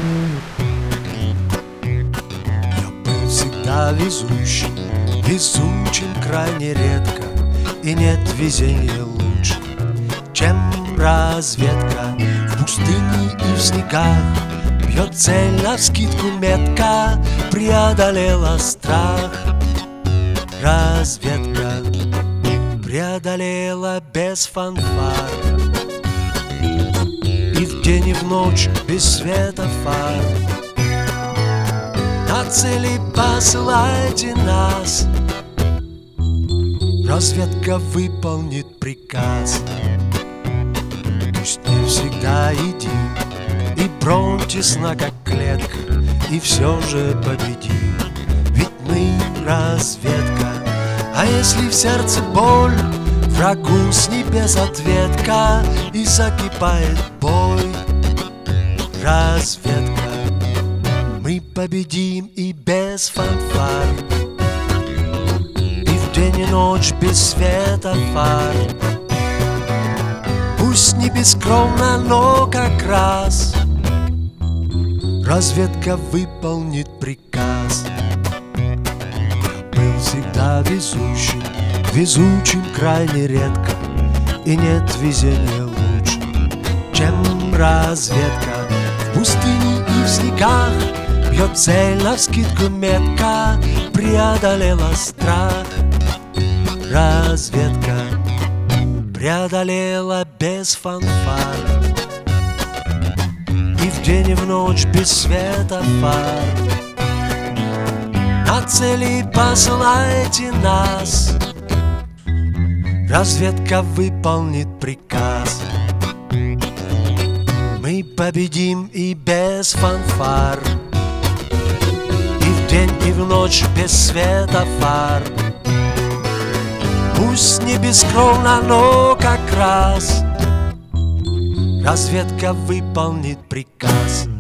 Я был всегда везучим, везучим крайне редко, и нет везения лучше, чем разведка. В пустыне и в снегах бьет цель навскидку метко, преодолела страх. Разведка преодолела без фанфар, и в день и в ночь без света фар. На цели посылайте нас, разведка выполнит приказ. Пусть не всегда едим, и бронь тесна, как клетка, и все же победим, ведь мы разведка. А если в сердце боль, врагу с небес ответка, и закипает бой. Разведка, мы победим и без фанфар, и в день и ночь без света фар. Пусть не бескровно, но как раз разведка выполнит приказ. Я был всегда везучим, везучим крайне редко, и нет везения лучше, чем разведка. В пустыне и в снегах бьет цель навскидку метко, преодолела страх. Разведка преодолела без фанфар, и в день и в ночь без света фар. На цели посылайте нас, разведка выполнит приказ. Мы победим и без фанфар, и в день и в ночь без света фар. Пусть не бескровно, но как раз разведка выполнит приказ.